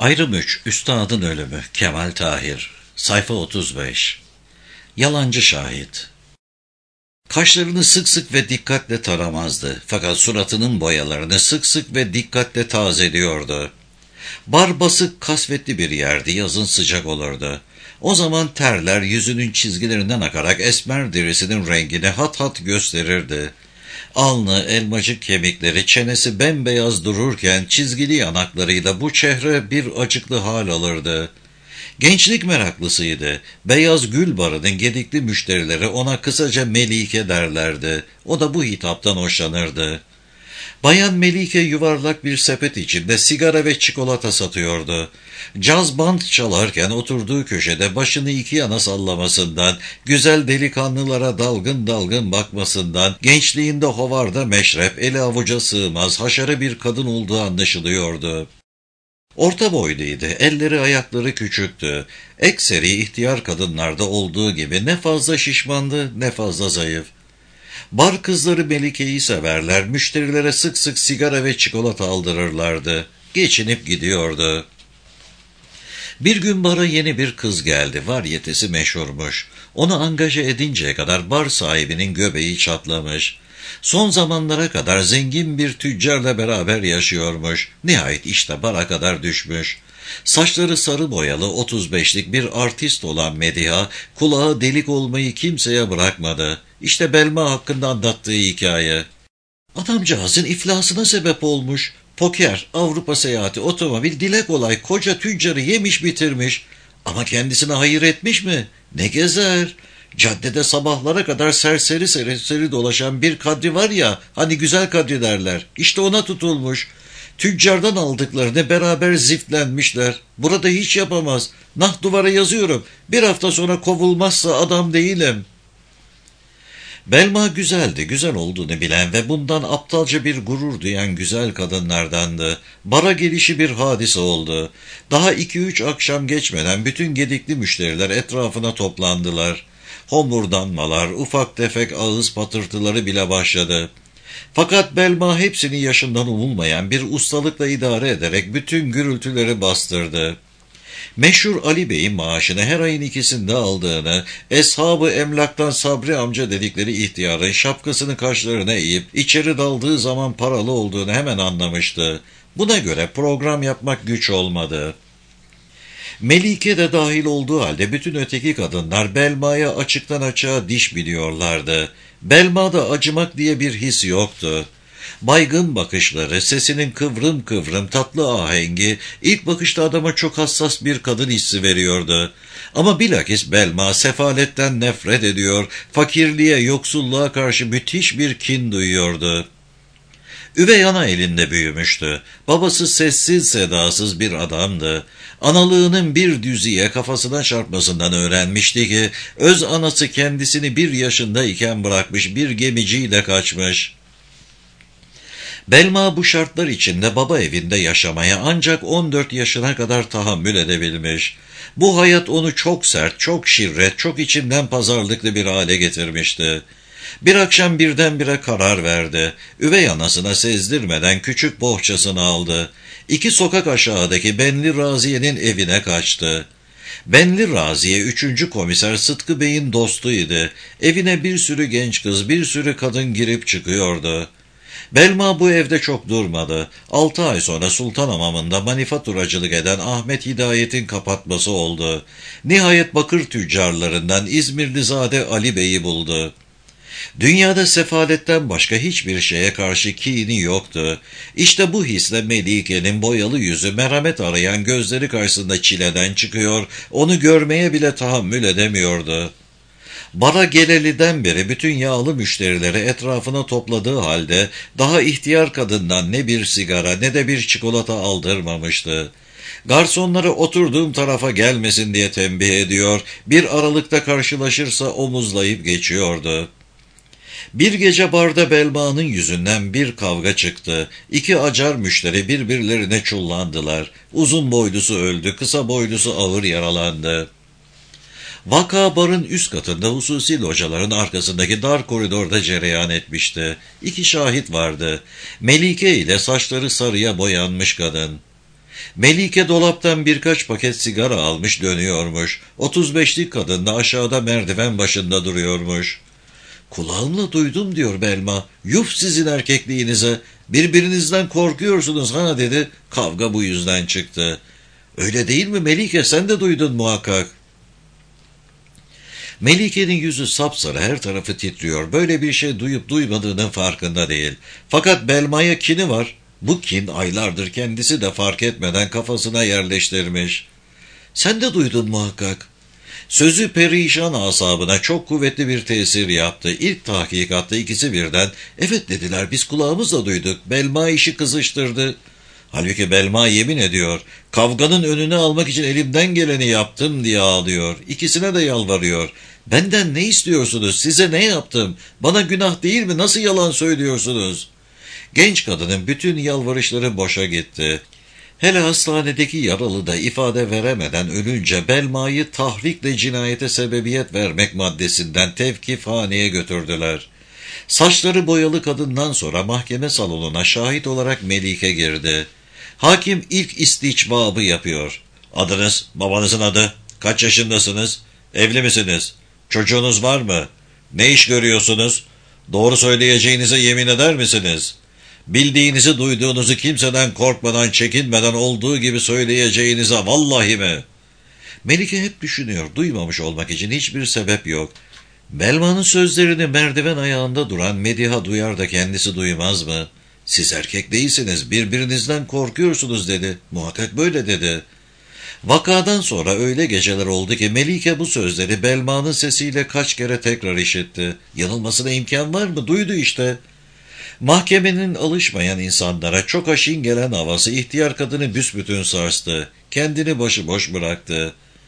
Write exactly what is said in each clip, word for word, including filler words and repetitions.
Ayrım üç. Üstadın ölümü. Kemal Tahir. Sayfa otuz beş. Yalancı şahit. Kaşlarını sık sık ve dikkatle taramazdı. Fakat suratının boyalarını sık sık ve dikkatle tazeliyordu. Bar basık, kasvetli bir yerdi, yazın sıcak olurdu. O zaman terler yüzünün çizgilerinden akarak esmer derisinin rengini hat hat gösterirdi. Alnı, elmacık kemikleri, çenesi bembeyaz dururken çizgili yanaklarıyla bu çehre bir acıklı hal alırdı. Gençlik meraklısıydı. Beyaz gül barının gedikli müşterileri ona kısaca Melike derlerdi. O da bu hitaptan hoşlanırdı. Bayan Melike yuvarlak bir sepet içinde sigara ve çikolata satıyordu. Caz band çalarken oturduğu köşede başını iki yana sallamasından, güzel delikanlılara dalgın dalgın bakmasından, gençliğinde hovarda meşrep, eli avuca sığmaz, haşarı bir kadın olduğu anlaşılıyordu. Orta boyluydu, elleri ayakları küçüktü. Ekseri ihtiyar kadınlarda olduğu gibi ne fazla şişmandı ne fazla zayıf. Bar kızları Melike'yi severler, müşterilere sık sık sigara ve çikolata aldırırlardı. Geçinip gidiyordu. Bir gün bara yeni bir kız geldi, varyetesi meşhurmuş. Onu angaje edinceye kadar bar sahibinin göbeği çatlamış. Son zamanlara kadar zengin bir tüccarla beraber yaşıyormuş. Nihayet işte bara kadar düşmüş. Saçları sarı boyalı otuz beşlik bir artist olan Mediha, kulağı delik olmayı kimseye bırakmadı. İşte Belma hakkında anlattığı hikaye. Adamcağızın iflasına sebep olmuş. Poker, Avrupa seyahati, otomobil, dile kolay koca tüccarı yemiş bitirmiş. Ama kendisine hayır etmiş mi? Ne gezer? Caddede sabahlara kadar serseri serseri dolaşan bir Kadri var ya, hani güzel Kadri derler. İşte ona tutulmuş. Tüccardan aldıklarını beraber ziftlenmişler. Burada hiç yapamaz. Nah duvara yazıyorum. Bir hafta sonra kovulmazsa adam değilim. Belma güzeldi, güzel olduğunu bilen ve bundan aptalca bir gurur duyan güzel kadınlardandı. Bara gelişi bir hadise oldu. Daha iki üç akşam geçmeden bütün gedikli müşteriler etrafına toplandılar. Homurdanmalar, ufak tefek ağız patırtıları bile başladı. Fakat Belma hepsini yaşından umulmayan bir ustalıkla idare ederek bütün gürültüleri bastırdı. Meşhur Ali Bey'in maaşını her ayın ikisinde aldığını, Eshab-ı Emlak'tan Sabri amca dedikleri ihtiyarın şapkasını kaşlarına eğip içeri daldığı zaman paralı olduğunu hemen anlamıştı. Buna göre program yapmak güç olmadı. Melike de dahil olduğu halde bütün öteki kadınlar Belma'ya açıktan açığa diş biliyorlardı. Belma'da acımak diye bir his yoktu. Baygın bakışları, sesinin kıvrım kıvrım tatlı ahengi ilk bakışta adama çok hassas bir kadın hissi veriyordu. Ama bilakis Belma sefaletten nefret ediyor, fakirliğe, yoksulluğa karşı müthiş bir kin duyuyordu. Üvey ana elinde büyümüştü. Babası sessiz sedasız bir adamdı. Analığının bir düziye kafasına çarpmasından öğrenmişti ki, öz anası kendisini bir yaşındayken bırakmış, bir gemiciyle kaçmış. Belma bu şartlar içinde baba evinde yaşamaya ancak on dört yaşına kadar tahammül edebilmiş. Bu hayat onu çok sert, çok şirret, çok içinden pazarlıklı bir hale getirmişti. Bir akşam birdenbire karar verdi. Üvey anasına sezdirmeden küçük bohçasını aldı. İki sokak aşağıdaki Benli Raziye'nin evine kaçtı. Benli Raziye üçüncü komiser Sıtkı Bey'in dostuydu. Evine bir sürü genç kız, bir sürü kadın girip çıkıyordu. Belma bu evde çok durmadı. Altı ay sonra Sultanhamam'ında manifaturacılık eden Ahmet Hidayet'in kapatması oldu. Nihayet bakır tüccarlarından İzmirlizade Ali Bey'i buldu. Dünyada sefaletten başka hiçbir şeye karşı kini yoktu. İşte bu hisle Melike'nin boyalı yüzü, merhamet arayan gözleri karşısında çileden çıkıyor, onu görmeye bile tahammül edemiyordu. Bara geleliden beri bütün yağlı müşterileri etrafına topladığı halde daha ihtiyar kadından ne bir sigara ne de bir çikolata aldırmamıştı. Garsonları oturduğum tarafa gelmesin diye tembih ediyor, bir aralıkta karşılaşırsa omuzlayıp geçiyordu. Bir gece barda Belma'nın yüzünden bir kavga çıktı. İki acar müşteri birbirlerine çullandılar. Uzun boylusu öldü, kısa boylusu ağır yaralandı. Vaka barın üst katında hususi locaların arkasındaki dar koridorda cereyan etmişti. İki şahit vardı. Melike ile saçları sarıya boyanmış kadın. Melike dolaptan birkaç paket sigara almış dönüyormuş. Otuz beşlik kadın da aşağıda merdiven başında duruyormuş. Kulağımla duydum diyor Belma. Yuf sizin erkekliğinize. Birbirinizden korkuyorsunuz ha dedi. Kavga bu yüzden çıktı. Öyle değil mi Melike, sen de duydun muhakkak. Melike'nin yüzü sapsarı, her tarafı titriyor. Böyle bir şey duyup duymadığının farkında değil. Fakat Belma'ya kini var. Bu kin aylardır kendisi de fark etmeden kafasına yerleştirmiş. Sen de duydun muhakkak. Sözü perişan asabına çok kuvvetli bir tesir yaptı. İlk tahkikatta ikisi birden evet dediler, biz kulağımızla duyduk. Belma işi kızıştırdı. Halbuki Belma yemin ediyor. Kavganın önünü almak için elimden geleni yaptım diye ağlıyor. İkisine de yalvarıyor. Benden ne istiyorsunuz? Size ne yaptım? Bana günah değil mi? Nasıl yalan söylüyorsunuz? Genç kadının bütün yalvarışları boşa gitti. Hele hastanedeki yaralı da ifade veremeden ölünce Belma'yı tahrikle cinayete sebebiyet vermek maddesinden tevkifhaneye götürdüler. Saçları boyalı kadından sonra mahkeme salonuna şahit olarak Melike girdi. Hakim ilk isticvabı yapıyor. Adınız, babanızın adı, kaç yaşındasınız, evli misiniz, çocuğunuz var mı, ne iş görüyorsunuz, doğru söyleyeceğinize yemin eder misiniz? Bildiğinizi, duyduğunuzu kimseden korkmadan, çekinmeden olduğu gibi söyleyeceğinize vallahi mi? Melike hep düşünüyor, duymamış olmak için hiçbir sebep yok. Belma'nın sözlerini merdiven ayağında duran Mediha duyar da kendisi duymaz mı? Siz erkek değilsiniz, birbirinizden korkuyorsunuz dedi. Muhakkak böyle dedi. Vakadan sonra öyle geceler oldu ki Melike bu sözleri Belma'nın sesiyle kaç kere tekrar işitti. Yanılmasına imkan var mı? Duydu işte. Mahkemenin alışmayan insanlara çok aşin gelen havası ihtiyar kadını büsbütün sarstı. Kendini başıboş bıraktı.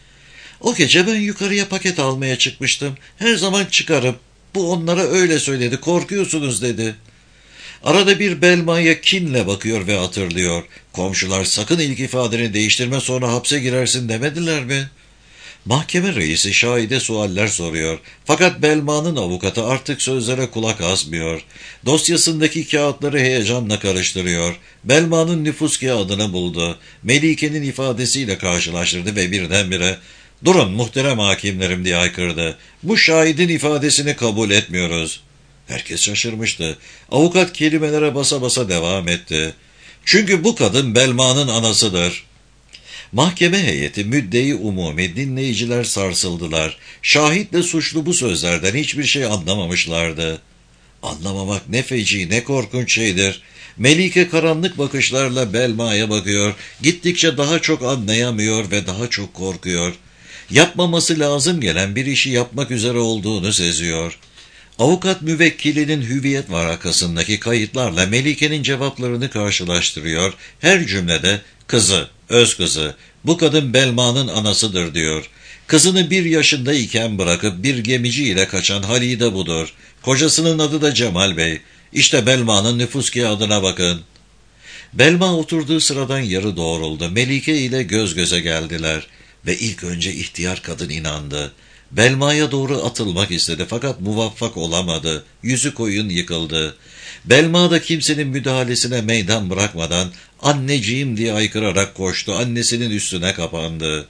O gece ben yukarıya paket almaya çıkmıştım. Her zaman çıkarım. Bu onlara öyle söyledi. Korkuyorsunuz dedi. Arada bir Belma'ya kinle bakıyor ve hatırlıyor. Komşular sakın ilk ifadeni değiştirme sonra hapse girersin demediler mi? Mahkeme reisi şahide sualler soruyor. Fakat Belma'nın avukatı artık sözlere kulak asmıyor. Dosyasındaki kağıtları heyecanla karıştırıyor. Belma'nın nüfus kağıdını buldu. Melike'nin ifadesiyle karşılaştırdı ve birdenbire "Durun muhterem hakimlerim" diye haykırdı. "Bu şahidin ifadesini kabul etmiyoruz." Herkes şaşırmıştı. Avukat kelimelere basa basa devam etti. "Çünkü bu kadın Belma'nın anasıdır." Mahkeme heyeti, müddeyi umumi, dinleyiciler sarsıldılar. Şahitle suçlu bu sözlerden hiçbir şey anlamamışlardı. Anlamamak ne feci, ne korkunç şeydir. Melike karanlık bakışlarla Belma'ya bakıyor. Gittikçe daha çok anlayamıyor ve daha çok korkuyor. Yapmaması lazım gelen bir işi yapmak üzere olduğunu seziyor. Avukat müvekkilinin hüviyet varakasındaki kayıtlarla Melike'nin cevaplarını karşılaştırıyor. Her cümlede "kızı, öz kızı, bu kadın Belma'nın anasıdır" diyor. Kızını bir yaşındayken bırakıp bir gemici ile kaçan Halide budur. Kocasının adı da Cemal Bey. İşte Belma'nın nüfus kağıdına bakın. Belma oturduğu sıradan yarı doğruldu. Melike ile göz göze geldiler ve ilk önce ihtiyar kadın inandı. Belma'ya doğru atılmak istedi fakat muvaffak olamadı. Yüzü koyun yıkıldı. Belma da kimsenin müdahalesine meydan bırakmadan "Anneciğim" diye haykırarak koştu. Annesinin üstüne kapandı.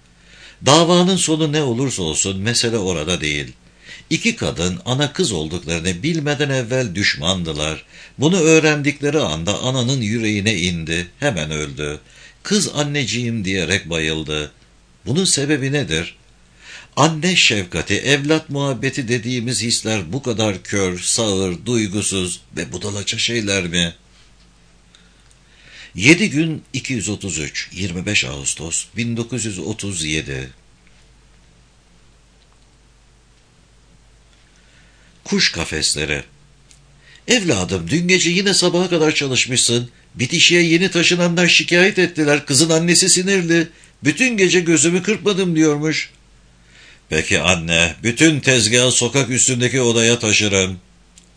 Davanın sonu ne olursa olsun mesele orada değil. İki kadın ana kız olduklarını bilmeden evvel düşmandılar. Bunu öğrendikleri anda ananın yüreğine indi. Hemen öldü. Kız "anneciğim" diyerek bayıldı. Bunun sebebi nedir? Anne şefkati, evlat muhabbeti dediğimiz hisler bu kadar kör, sağır, duygusuz ve budalaca şeyler mi? yedi gün iki yüz otuz üç, yirmi beş Ağustos bin dokuz yüz otuz yedi. Kuş kafesleri. "Evladım, dün gece yine sabaha kadar çalışmışsın. Bitişiğe yeni taşınanlar şikayet ettiler. Kızın annesi sinirli. Bütün gece gözümü kırpmadım diyormuş." "Peki anne, bütün tezgahı sokak üstündeki odaya taşırım."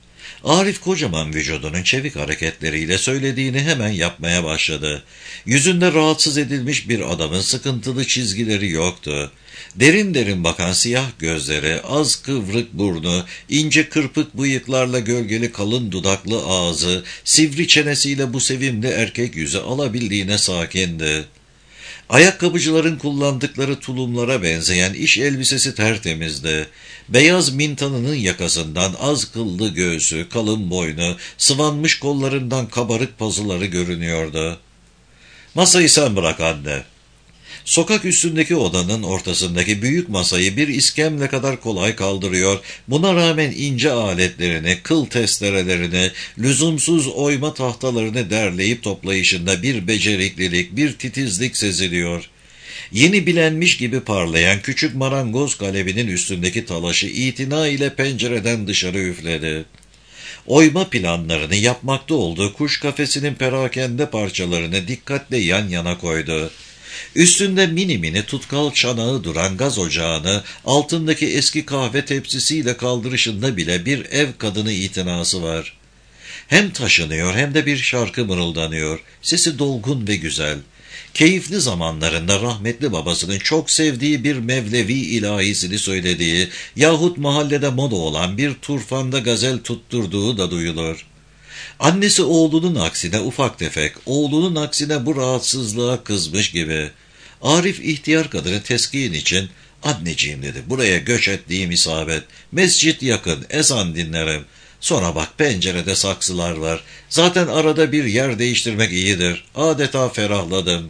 Arif kocaman vücudunun çevik hareketleriyle söylediğini hemen yapmaya başladı. Yüzünde rahatsız edilmiş bir adamın sıkıntılı çizgileri yoktu. Derin derin bakan siyah gözleri, az kıvrık burnu, ince kırpık bıyıklarla gölgeli kalın dudaklı ağzı, sivri çenesiyle bu sevimli erkek yüzü alabildiğine sakindi. Ayakkabıcıların kullandıkları tulumlara benzeyen iş elbisesi tertemizdi. Beyaz mintanının yakasından az kıllı göğsü, kalın boynu, sıvanmış kollarından kabarık pazıları görünüyordu. "Masayı sen bırak anne." Sokak üstündeki odanın ortasındaki büyük masayı bir iskemle kadar kolay kaldırıyor, buna rağmen ince aletlerini, kıl testerelerini, lüzumsuz oyma tahtalarını derleyip toplayışında bir beceriklilik, bir titizlik seziliyor. Yeni bilenmiş gibi parlayan küçük marangoz kaleminin üstündeki talaşı itina ile pencereden dışarı üfledi. Oyma planlarını yapmakta olduğu kuş kafesinin perakende parçalarını dikkatle yan yana koydu. Üstünde mini mini tutkal çanağı duran gaz ocağını altındaki eski kahve tepsisiyle kaldırışında bile bir ev kadını itinası var. Hem taşınıyor hem de bir şarkı mırıldanıyor. Sesi dolgun ve güzel. Keyifli zamanlarında rahmetli babasının çok sevdiği bir Mevlevi ilahisini söylediği yahut mahallede moda olan bir turfanda gazel tutturduğu da duyulur. Annesi oğlunun aksine ufak tefek, oğlunun aksine bu rahatsızlığa kızmış gibi. Arif ihtiyar kadını teskin için, "Anneciğim," dedi, "buraya göç ettiğim isabet. Mescit yakın, ezan dinlerim. Sonra bak, pencerede saksılar var. Zaten arada bir yer değiştirmek iyidir. Adeta ferahladım."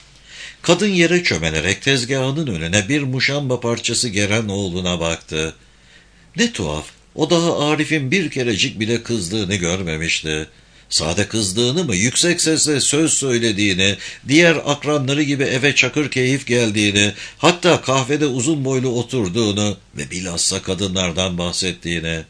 Kadın yere çömelerek tezgahının önüne bir muşamba parçası geren oğluna baktı. Ne tuhaf, o daha Arif'in bir kerecik bile kızdığını görmemişti. Sade kızdığını mı, yüksek sesle söz söylediğini, diğer akranları gibi eve çakır keyif geldiğini, hatta kahvede uzun boylu oturduğunu ve bilhassa kadınlardan bahsettiğini.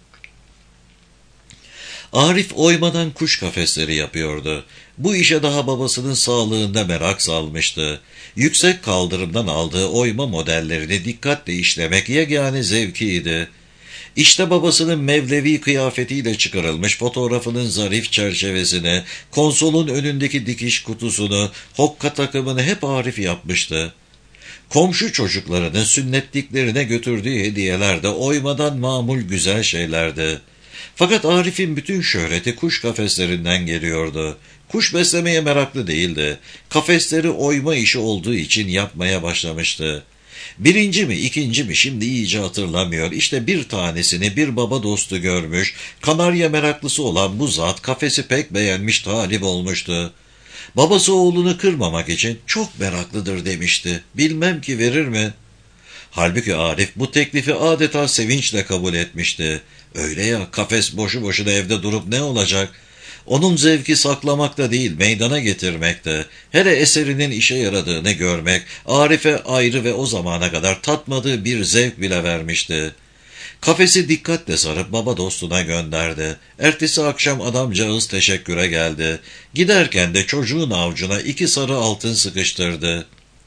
Arif oymadan kuş kafesleri yapıyordu. Bu işe daha babasının sağlığında merak salmıştı. Yüksek kaldırımdan aldığı oyma modellerini dikkatle işlemek yegane zevkiydi. İşte babasının Mevlevi kıyafetiyle çıkarılmış fotoğrafının zarif çerçevesini, konsolun önündeki dikiş kutusunu, hokka takımını hep Arif yapmıştı. Komşu çocuklarının sünnetliklerine götürdüğü hediyeler de oymadan mamul güzel şeylerdi. Fakat Arif'in bütün şöhreti kuş kafeslerinden geliyordu. Kuş beslemeye meraklı değildi. Kafesleri oyma işi olduğu için yapmaya başlamıştı. Birinci mi, ikinci mi şimdi iyice hatırlamıyor. İşte bir tanesini bir baba dostu görmüş, kanarya meraklısı olan bu zat kafesi pek beğenmiş, talip olmuştu. Babası oğlunu kırmamak için "çok meraklıdır" demişti. Bilmem ki verir mi? Halbuki Arif bu teklifi adeta sevinçle kabul etmişti. Öyle ya, kafes boşu boşuna evde durup ne olacak? Onun zevki saklamakta değil, meydana getirmekte. Hele eserinin işe yaradığını görmek, Arif'e ayrı ve o zamana kadar tatmadığı bir zevk bile vermişti. Kafesi dikkatle sarıp baba dostuna gönderdi. Ertesi akşam adamcağız teşekküre geldi. Giderken de çocuğun avucuna iki sarı altın sıkıştırdı.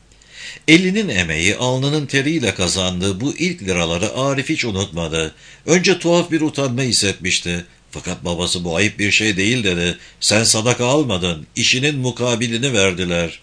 Elinin emeği, alnının teriyle kazandığı bu ilk liraları Arif hiç unutmadı. Önce tuhaf bir utanma hissetmişti. Fakat babası "bu ayıp bir şey değil" dedi. "Sen sadaka almadın, işinin mukabilini verdiler."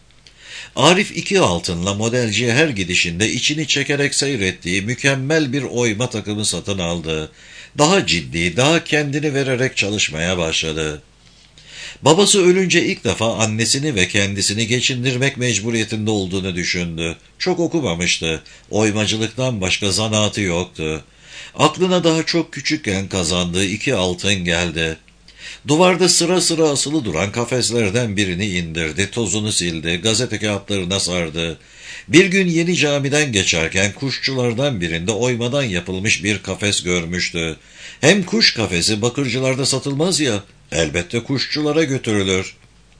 Arif iki altınla modelciye her gidişinde içini çekerek seyrettiği mükemmel bir oyma takımı satın aldı. Daha ciddi, daha kendini vererek çalışmaya başladı. Babası ölünce ilk defa annesini ve kendisini geçindirmek mecburiyetinde olduğunu düşündü. Çok okumamıştı. Oymacılıktan başka zanaatı yoktu. Aklına daha çok küçükken kazandığı iki altın geldi. Duvarda sıra sıra asılı duran kafeslerden birini indirdi, tozunu sildi, gazete kağıtlarına sardı. Bir gün Yeni Cami'den geçerken kuşçulardan birinde oymadan yapılmış bir kafes görmüştü. Hem kuş kafesi bakırcılarda satılmaz ya, elbette kuşçulara götürülür.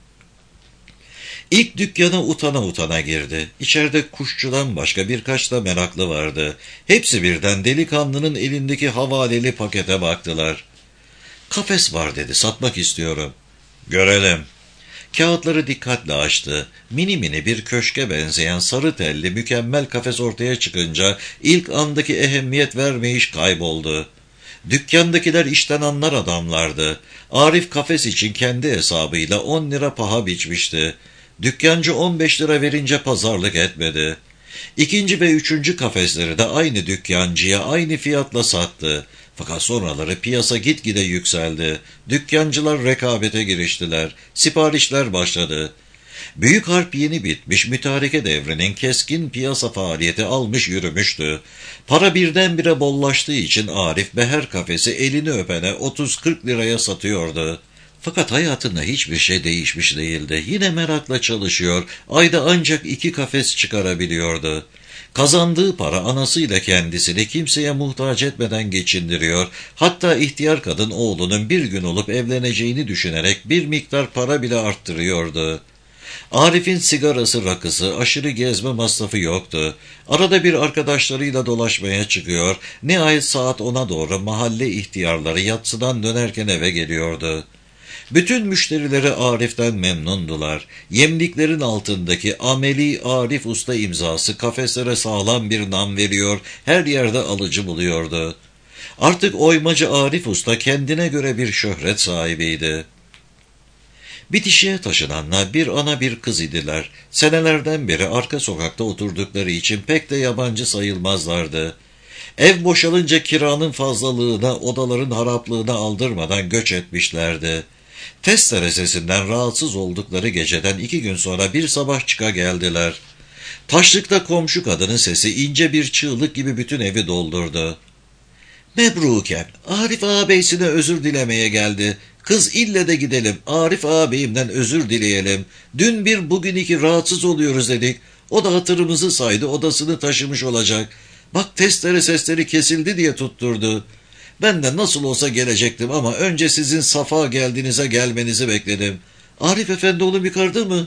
İlk dükkana utana utana girdi. İçeride kuşçudan başka birkaç da meraklı vardı. Hepsi birden delikanlının elindeki havaleli pakete baktılar. "Kafes var" dedi, "satmak istiyorum." "Görelim." Kağıtları dikkatle açtı. Mini mini bir köşke benzeyen sarı telli mükemmel kafes ortaya çıkınca ilk andaki ehemmiyet vermeyiş kayboldu. Dükkandakiler işten anlar adamlardı. Arif kafes için kendi hesabıyla on lira paha biçmişti. Dükkancı on beş lira verince pazarlık etmedi. İkinci ve üçüncü kafesleri de aynı dükkancıya aynı fiyatla sattı. Fakat sonraları piyasa gitgide yükseldi. Dükkancılar rekabete giriştiler. Siparişler başladı. Büyük harp yeni bitmiş, mütareke devrinin keskin piyasa faaliyeti almış yürümüştü. Para birdenbire bollaştığı için Arif Beher kafesi elini öpene otuz kırk liraya satıyordu. Fakat hayatında hiçbir şey değişmiş değildi. Yine merakla çalışıyor, ayda ancak iki kafes çıkarabiliyordu. Kazandığı para anasıyla kendisini kimseye muhtaç etmeden geçindiriyor, hatta ihtiyar kadın oğlunun bir gün olup evleneceğini düşünerek bir miktar para bile arttırıyordu. Arif'in sigarası, rakısı, aşırı gezme masrafı yoktu. Arada bir arkadaşlarıyla dolaşmaya çıkıyor, nihayet saat ona doğru mahalle ihtiyarları yatsıdan dönerken eve geliyordu. Bütün müşterileri Arif'ten memnundular. Yemliklerin altındaki Ameli Arif Usta imzası kafeslere sağlam bir nam veriyor, her yerde alıcı buluyordu. Artık oymacı Arif Usta kendine göre bir şöhret sahibiydi. Bitişiğe taşınanlar bir ana bir kız idiler. Senelerden beri arka sokakta oturdukları için pek de yabancı sayılmazlardı. Ev boşalınca kiranın fazlalığına, odaların haraplığına aldırmadan göç etmişlerdi. Testere sesinden rahatsız oldukları geceden iki gün sonra bir sabah çıka geldiler. Taşlıkta komşu kadının sesi ince bir çığlık gibi bütün evi doldurdu. "Mebruken, Arif ağabeyisine özür dilemeye geldi. Kız ille de gidelim, Arif ağabeyimden özür dileyelim. Dün bir bugün iki rahatsız oluyoruz dedik. O da hatırımızı saydı, odasını taşımış olacak. Bak testere sesleri kesildi diye tutturdu. Ben de nasıl olsa gelecektim ama önce sizin safa geldiğinize gelmenizi bekledim. Arif efendi oğlum yukarıda mı?"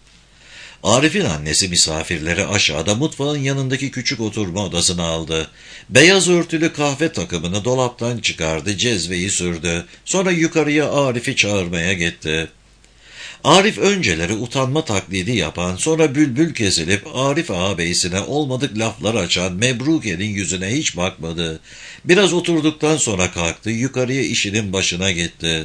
Arif'in annesi misafirleri aşağıda mutfağın yanındaki küçük oturma odasına aldı. Beyaz örtülü kahve takımını dolaptan çıkardı, cezveyi sürdü. Sonra yukarıya Arif'i çağırmaya gitti. Arif önceleri utanma taklidi yapan, sonra bülbül kesilip Arif ağabeyisine olmadık laflar açan Mebruke'nin yüzüne hiç bakmadı. Biraz oturduktan sonra kalktı, yukarıya işinin başına gitti.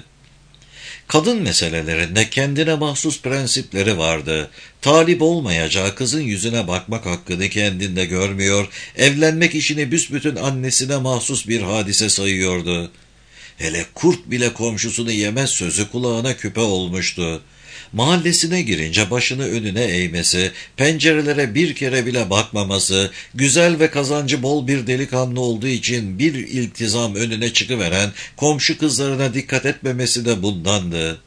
Kadın meselelerinde kendine mahsus prensipleri vardı. Talip olmayacağı kızın yüzüne bakmak hakkını kendinde görmüyor, evlenmek işini büsbütün annesine mahsus bir hadise sayıyordu. Hele kurt bile komşusunu yemez sözü kulağına küpe olmuştu. Mahallesine girince başını önüne eğmesi, pencerelere bir kere bile bakmaması, güzel ve kazancı bol bir delikanlı olduğu için bir iltizam önüne çıkıveren komşu kızlarına dikkat etmemesi de bundandı.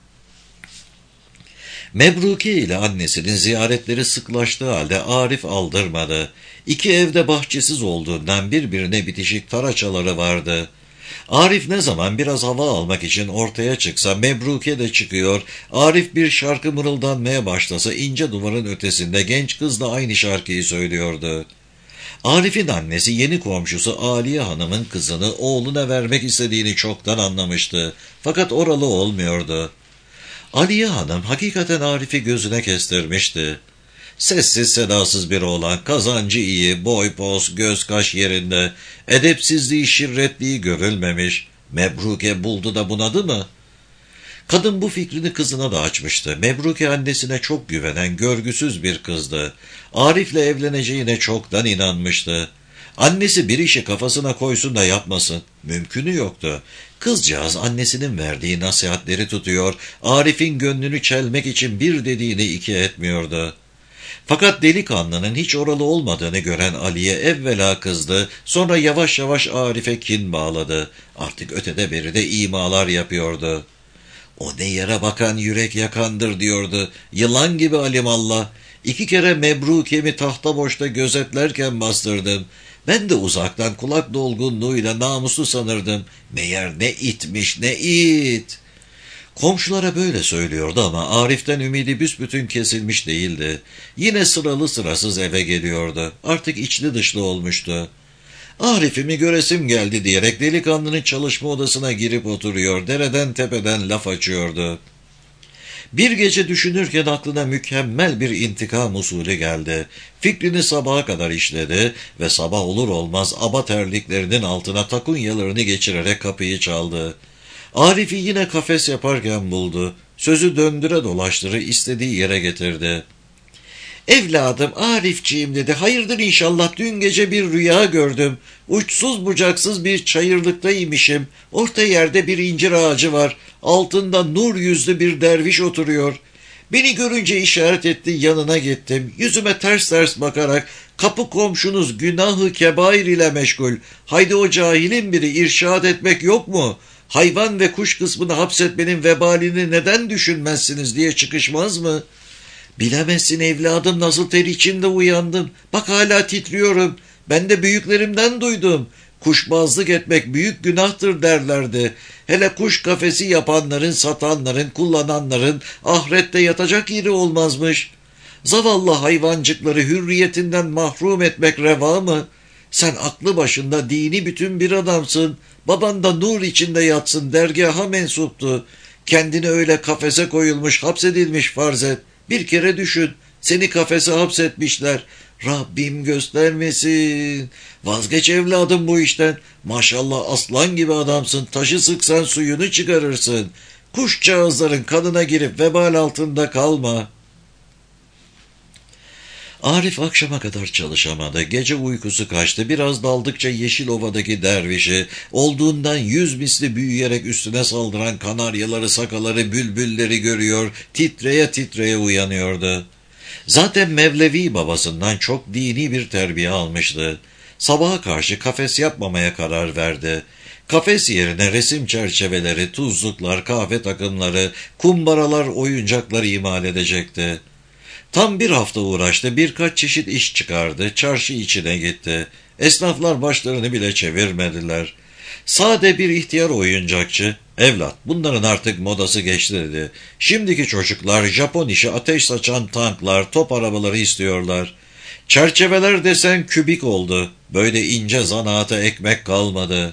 Mebruki ile annesinin ziyaretleri sıklaştığı halde Arif aldırmadı. İki evde bahçesiz olduğundan birbirine bitişik taraçaları vardı. Arif ne zaman biraz hava almak için ortaya çıksa Mebruke de çıkıyor, Arif bir şarkı mırıldanmaya başlasa ince duvarın ötesinde genç kız da aynı şarkıyı söylüyordu. Arif'in annesi yeni komşusu Aliye Hanım'ın kızını oğluna vermek istediğini çoktan anlamıştı. Fakat oralı olmuyordu. Aliye Hanım hakikaten Arif'i gözüne kestirmişti. Sessiz sedasız bir oğlan, kazancı iyi, boy poz, göz kaş yerinde, edepsizliği, şirretliği görülmemiş. Mebruke buldu da bunadı mı? Kadın bu fikrini kızına da açmıştı. Mebruke annesine çok güvenen, görgüsüz bir kızdı. Arif'le evleneceğine çoktan inanmıştı. Annesi bir işi kafasına koysun da yapmasın. Mümkünü yoktu. Kızcağız annesinin verdiği nasihatleri tutuyor, Arif'in gönlünü çelmek için bir dediğini iki etmiyordu. Fakat delikanlının hiç oralı olmadığını gören Aliye evvela kızdı, sonra yavaş yavaş Arif'e kin bağladı. Artık ötede beride imalar yapıyordu. "O ne yere bakan yürek yakandır," diyordu. "Yılan gibi alimallah. İki kere Mebruke'mi tahta boşta gözetlerken bastırdım. Ben de uzaktan kulak dolgunluğuyla namuslu sanırdım. Meğer ne itmiş ne it." Komşulara böyle söylüyordu ama Arif'ten ümidi büsbütün kesilmiş değildi. Yine sıralı sırasız eve geliyordu. Artık içli dışlı olmuştu. "Arif'imi göresim geldi," diyerek delikanlının çalışma odasına girip oturuyor, dereden tepeden laf açıyordu. Bir gece düşünürken aklına mükemmel bir intikam usulü geldi. Fikrini sabaha kadar işledi ve sabah olur olmaz aba terliklerinin altına takunyalarını geçirerek kapıyı çaldı. Arif'i yine kafes yaparken buldu. Sözü döndüre dolaştırı istediği yere getirdi. "Evladım Arifciğim," dedi. "Hayırdır inşallah, dün gece bir rüya gördüm. Uçsuz bucaksız bir çayırlıktaymışım. Orta yerde bir incir ağacı var. Altında nur yüzlü bir derviş oturuyor. Beni görünce işaret etti, yanına gittim. Yüzüme ters ters bakarak, 'Kapı komşunuz günahı kebair ile meşgul. Haydi o cahilin biri irşad etmek yok mu? Hayvan ve kuş kısmını hapsetmenin vebalini neden düşünmezsiniz?' diye çıkışmaz mı? Bilemezsin evladım, nasıl ter içinde uyandım. Bak hala titriyorum. Ben de büyüklerimden duydum. Kuşbazlık etmek büyük günahtır derlerdi. Hele kuş kafesi yapanların, satanların, kullananların ahirette yatacak yeri olmazmış. Zavallı hayvancıkları hürriyetinden mahrum etmek reva mı? Sen aklı başında dini bütün bir adamsın. Baban da nur içinde yatsın, dergaha mensuptu. Kendini öyle kafese koyulmuş, hapsedilmiş farz et. Bir kere düşün, seni kafese hapsetmişler. Rabbim göstermesin. Vazgeç evladım bu işten. Maşallah aslan gibi adamsın. Taşı sıksan suyunu çıkarırsın. Kuşcağızların kanına girip vebal altında kalma." Arif akşama kadar çalışamadı. Gece uykusu kaçtı. Biraz daldıkça Yeşilova'daki dervişi, olduğundan yüz misli büyüyerek üstüne saldıran kanaryaları, sakaları, bülbülleri görüyor, titreye titreye uyanıyordu. Zaten Mevlevi babasından çok dini bir terbiye almıştı. Sabaha karşı kafes yapmamaya karar verdi. Kafes yerine resim çerçeveleri, tuzluklar, kahve takımları, kumbaralar, oyuncakları imal edecekti. Tam bir hafta uğraştı, birkaç çeşit iş çıkardı, çarşı içine gitti. Esnaflar başlarını bile çevirmediler. Sade bir ihtiyar oyuncakçı, "Evlat, bunların artık modası geçti," dedi. "Şimdiki çocuklar Japon işi, ateş saçan tanklar, top arabaları istiyorlar. Çerçeveler desen kübik oldu. Böyle ince zanaata ekmek kalmadı."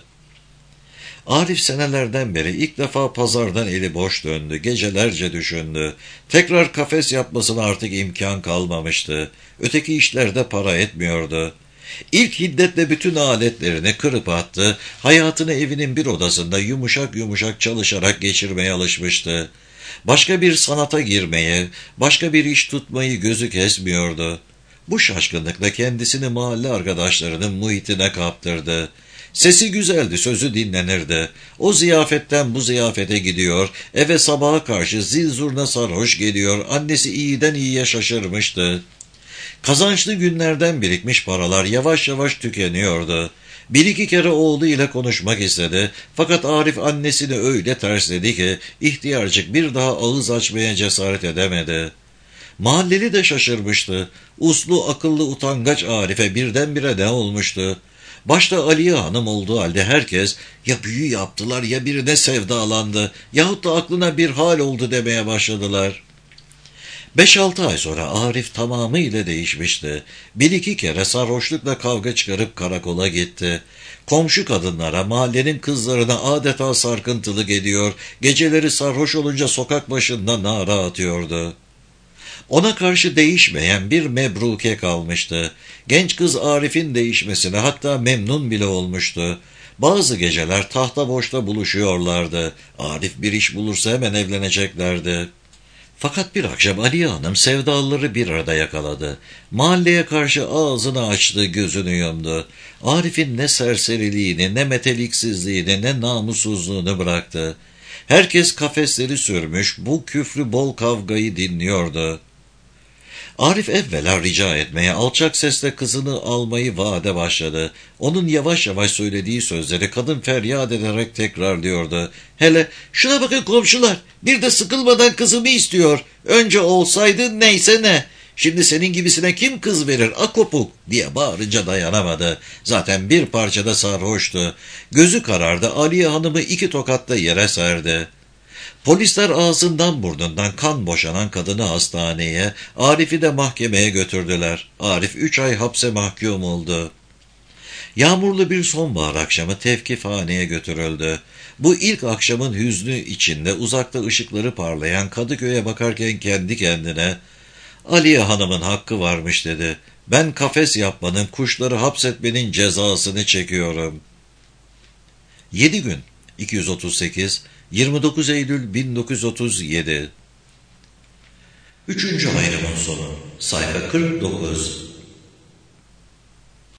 Arif senelerden beri ilk defa pazardan eli boş döndü. Gecelerce düşündü. Tekrar kafes yapmasına artık imkan kalmamıştı. Öteki işlerde para etmiyordu. İlk hiddetle bütün aletlerini kırıp attı. Hayatını evinin bir odasında yumuşak yumuşak çalışarak geçirmeye alışmıştı. Başka bir sanata girmeye, başka bir iş tutmayı gözü kesmiyordu. Bu şaşkınlıkla kendisini mahalle arkadaşlarının muhitine kaptırdı. Sesi güzeldi, sözü dinlenirdi. O ziyafetten bu ziyafete gidiyor, eve sabaha karşı zil zurna sarhoş geliyor, annesi iyiden iyiye şaşırmıştı. Kazançlı günlerden birikmiş paralar yavaş yavaş tükeniyordu. Bir iki kere oğlu ile konuşmak istedi, fakat Arif annesini öyle tersledi ki ihtiyarcık bir daha ağız açmaya cesaret edemedi. Mahalleli de şaşırmıştı. Uslu, akıllı, utangaç Arif'e birdenbire ne olmuştu? Başta Aliye Hanım olduğu halde herkes ya büyü yaptılar ya birine sevdalandı yahut da aklına bir hal oldu demeye başladılar. Beş altı ay sonra Arif tamamıyla değişmişti. Bir iki kere sarhoşlukla kavga çıkarıp karakola gitti. Komşu kadınlara, mahallenin kızlarına adeta sarkıntılık ediyor, geceleri sarhoş olunca sokak başında nara atıyordu. Ona karşı değişmeyen bir mebruke kalmıştı. Genç kız Arif'in değişmesine hatta memnun bile olmuştu. Bazı geceler tahta boşta buluşuyorlardı. Arif bir iş bulursa hemen evleneceklerdi. Fakat bir akşam Aliye Hanım sevdalıları bir arada yakaladı. Mahalleye karşı ağzını açtı, gözünü yumdu. Arif'in ne serseriliğini, ne meteliksizliğini, ne namussuzluğunu bıraktı. Herkes kafesleri sürmüş, bu küfrü bol kavgayı dinliyordu. Arif evvela rica etmeye, alçak sesle kızını almayı vaade başladı. Onun yavaş yavaş söylediği sözleri kadın feryat ederek tekrarlıyordu. Hele "Şuna bakın komşular, bir de sıkılmadan kızımı istiyor. Önce olsaydı neyse ne. Şimdi senin gibisine kim kız verir akopuk?" diye bağırınca dayanamadı. Zaten bir parçada sarhoştu. Gözü karardı, Aliye Hanım'ı iki tokatla yere serdi. Polisler ağzından burnundan kan boşanan kadını hastaneye, Arif'i de mahkemeye götürdüler. Arif üç ay hapse mahkum oldu. Yağmurlu bir sonbahar akşamı tevkifhaneye götürüldü. Bu ilk akşamın hüznü içinde uzakta ışıkları parlayan Kadıköy'e bakarken kendi kendine, "Aliye Hanım'ın hakkı varmış," dedi. "Ben kafes yapmanın, kuşları hapsetmenin cezasını çekiyorum." yedi gün iki yüz otuz sekiz yirmi dokuz Eylül bin dokuz yüz otuz yedi. Üçüncü ayrımın sonu. Sayfa kırk dokuz.